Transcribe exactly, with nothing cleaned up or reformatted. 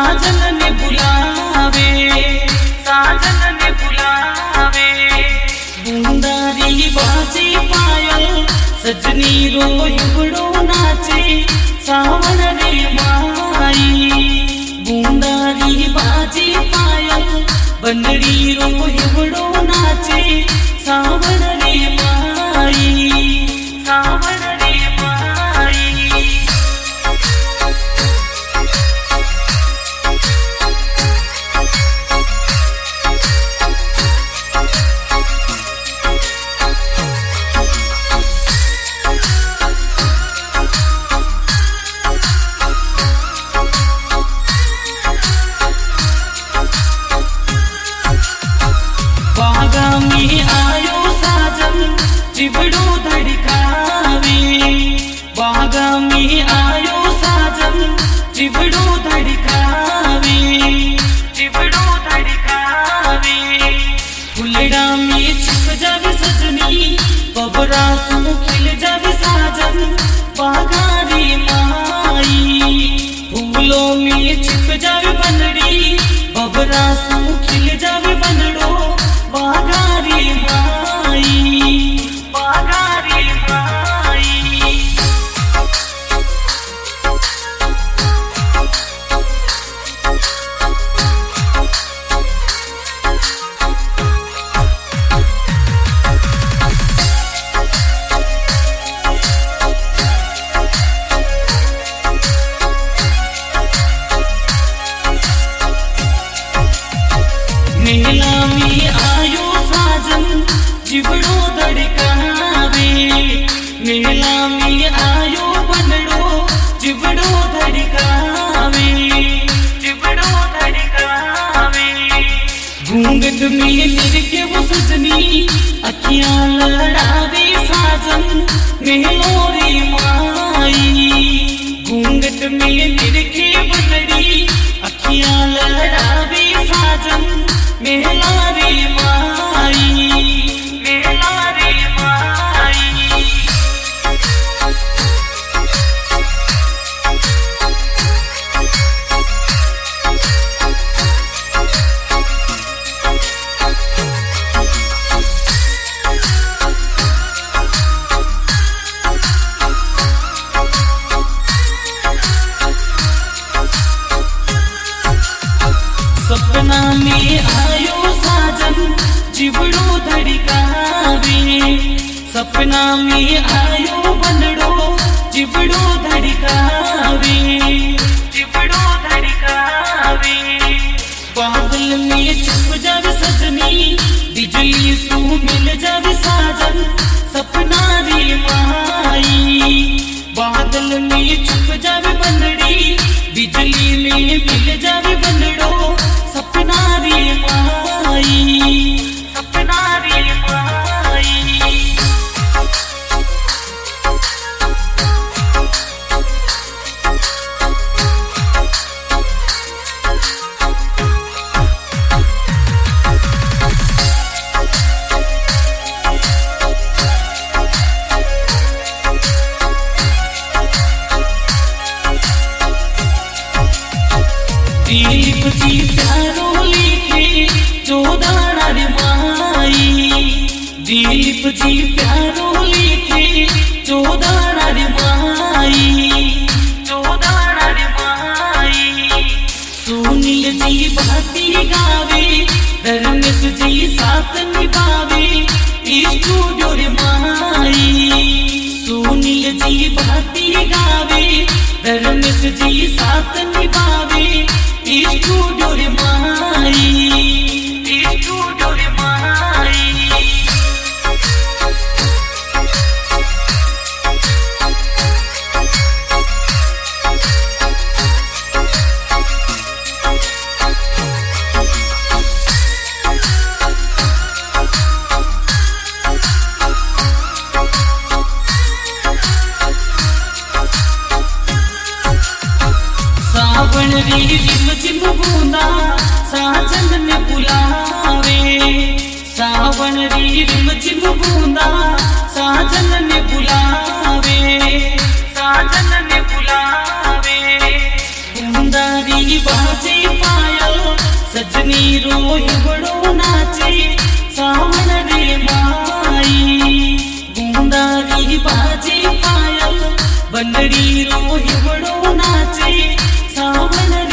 साजन ने बुलावे, साजन ने बुलावे। बूंदारी बाजे पायल सजनी रो युगड़ो नाचे सावन रे माई। बूंदारी बाजे पायल बनड़ी रो युगड़ो नाचे सावन रे माई, सावन रे माई। बागा में आयो साजन चिबड़ो धड़कावे, बागा में आयो साजन चिबड़ो धड़कावे, चिबड़ो धड़कावे। फुलड़ा में छिप जावे सजनी बबरा सू खिल जावे साजन बागा रे माई। फूलों में छिप जावे बनड़ी बबरा सू खिल जावे बनड़ो बागा रे माई, बागा रे माई। मेला में आयो साजन चिबड़ो धड़कावे, मेला में आयो बनड़ो चिबड़ो धड़कावे, चिबड़ो धड़कावे। घूंघट में लिरके वो सजनी अखियां लड़ावे साजन मेलो रे माई। घूंघट में लिरके बनड़ी अखियां लड़ावे साजन मेला रे माई, मेला रे माई। सपना में आयो साजन चिबड़ो धड़कावे, सपना में आयो बनड़ो चिबड़ो धड़कावे, चिबड़ो धड़कावे। बादल में छुप जावे सजनी बिजली सू मिल जावे साजन सपना रे माई। बादल में छुप जावे बनड़ी बिजली में मिल जावे बनड़ो सपना रे माई, सपना रे माई। दिलीप जी प्यारो लिखे चौदाना रे माई। दिलीप जी प्यारो लिखे चौदाना रे माई, चौदाना रे माई। सुनील जी भाती गावे धर्मेश जी साथ निभावे स्टूडियो रे माई। सुनील जी भाती गावे धर्मेश जी साथ निभावे स्टूडियो रे माई, स्टूडियो रे माई। सावन री रिम झिम बूंदा साजन ने बुलावे, सावन री रिम झिम बूंदा साजन ने बुलावे, साजन ने बुलावे। बूंदा री बाजे पंढरी रो हिवड़ो नाचे सावन